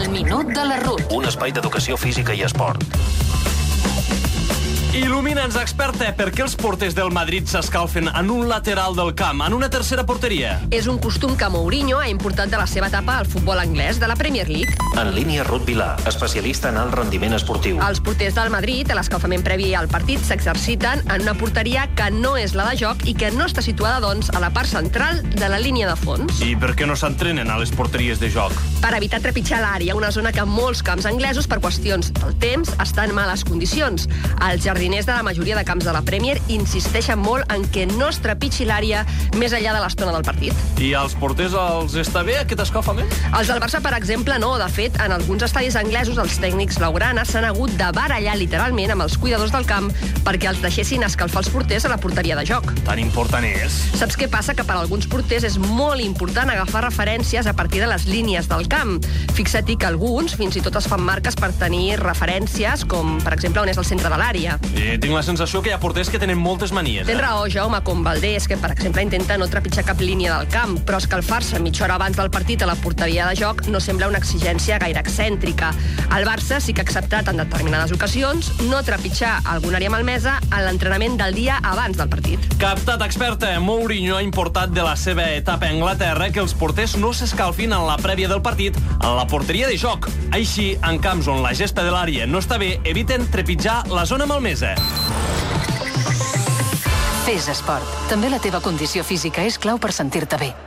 El minut de la Ruth. Un espai d'educació física i esport. Il·lumina'ns, experta, per què els porters del Madrid s'escalfen en un lateral del camp, en una tercera porteria? És un costum que Mourinho ha importat de la seva etapa al futbol anglès de la Premier League. En línia, Ruth Vilà, especialista en alt rendiment esportiu. Els porters del Madrid, a l'escalfament previ al partit, s'exerciten en una porteria que no és la de joc i que no està situada, doncs, a la part central de la línia de fons. I per què no s'entrenen a les porteries de joc? Per evitar trepitjar l'àrea, una zona que molts camps anglesos, per qüestions del temps, està en males condicions. Els jardiners de la majoria de camps de la Premier insisteixen molt en que no es trepitgi l'àrea més enllà de l'estona del partit. I als porters els està bé aquest escalfament? Els del Barça, per exemple, no. De fet, en alguns estadis anglesos, els tècnics blaugrana s'han hagut de barallar literalment amb els cuidadors del camp perquè els deixessin escalfar els porters a la porteria de joc. Tan important és? Saps què passa? Que per a alguns porters és molt important agafar referències a partir de les línies del camp. Fixa't que alguns fins i tot es fan marques per tenir referències, com, per exemple, on és el centre de l'àrea. I tinc la sensació que hi ha porters que tenen moltes manies. Tens raó, Jaume, com Valdés, que, per exemple, intenta no trepitjar cap línia del camp, però escalfar-se mitja hora abans del partit a la porteria de joc no sembla una exigència gaire excèntrica. El Barça sí que ha acceptat en determinades ocasions no trepitjar alguna àrea malmesa en l'entrenament del dia abans del partit. Captat, experta. Mourinho ha importat de la seva etapa a Anglaterra que els porters no s'escalfin en la prèvia del partit a la porteria de joc. Així, en camps on la gespa de l'àrea no està bé, eviten trepitjar la zona malmesa. Fes esport. També la teva condició física és clau per sentir-te bé.